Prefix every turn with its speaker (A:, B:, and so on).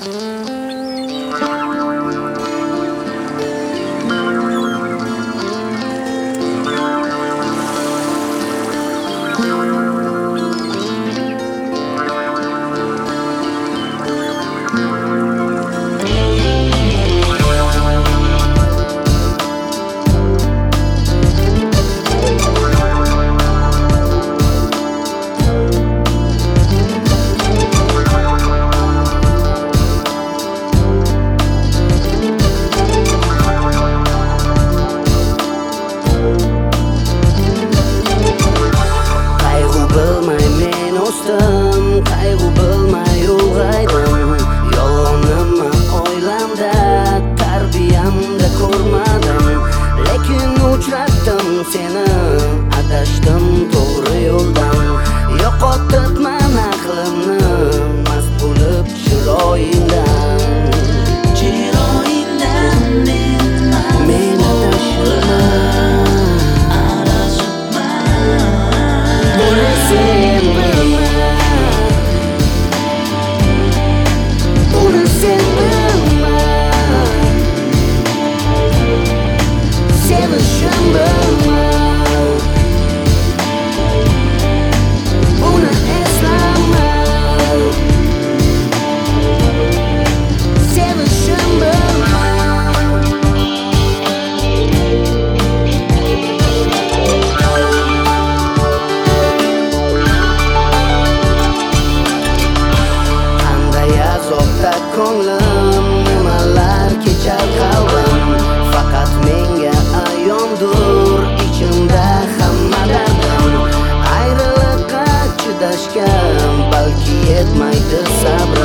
A: Qayg'u bilmay ulg'aydim. Yolg'onimni oilamda, tarbiyamda ko'rmadim. Lekin uchratdim seni, adashdim to'g'ri yo'ldan. Yo'qotibman aqlimni, mast bo'lib chiroyingdan. Men adashibman. Buni sen bilma. Buni sen bilma. Sevishim bilma. Buni eslama. Sevishim bilma. Qanday azobda ko'nglim, nimalar kechar qalbim. Faqat menga ayondur ichimda hamma dardim. Ayriliqqa chidashga balki yetmaydi sabrim.